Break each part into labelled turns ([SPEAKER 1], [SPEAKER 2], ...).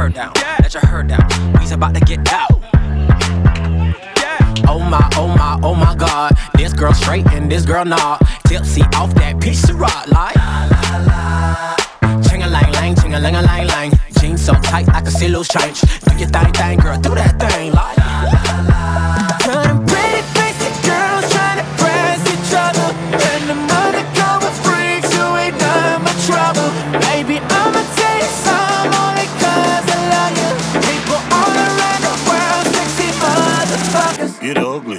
[SPEAKER 1] heard down, let your herd down. We's about to get out. Oh my God. This girl straight and this girl nah. Tipsy off that piece of rock like ching-a-lang-lang, ching-a-lang-a-lang-lang. Jeans so tight I can see loose change. Do your thing, girl, do that thing like turning pretty faced girls trying to press each other. And the money going freaks who ain't done but trouble. Baby, I'ma tell you some only cause I love you. People all around the world, sexy motherfuckers.
[SPEAKER 2] Get ugly.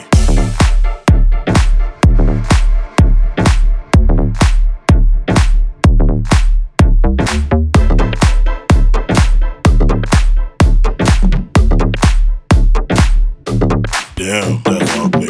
[SPEAKER 2] Damn, that's ugly.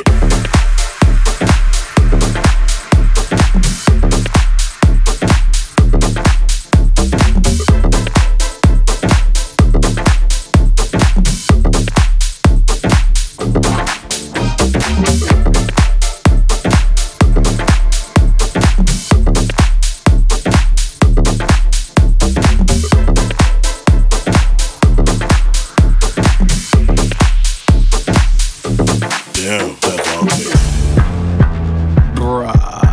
[SPEAKER 2] Damn, that's ugly.
[SPEAKER 1] Bruh,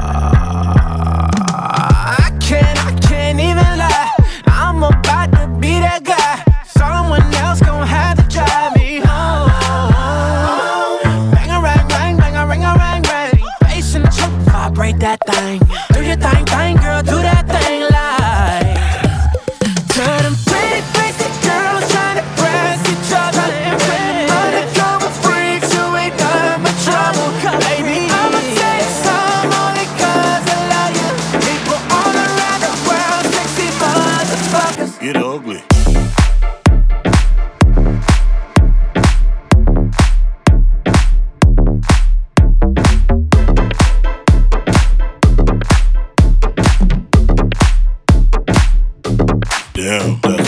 [SPEAKER 1] I can't even lie. I'm about to be that guy. Someone else gon' have to drive me home. Bang-a-rang-rang, bang-a-ring-a-rang-rang. Bass in the truck, vibrate that thing. Do your thing, girl, do that thing like turn them pretty faced girls trying to press each other. And when the money going freaks who ain't done but trouble. Baby, I'ma tell you some only cause I love you. People all around the world, sexy motherfuckers.
[SPEAKER 2] Get ugly. Damn, that's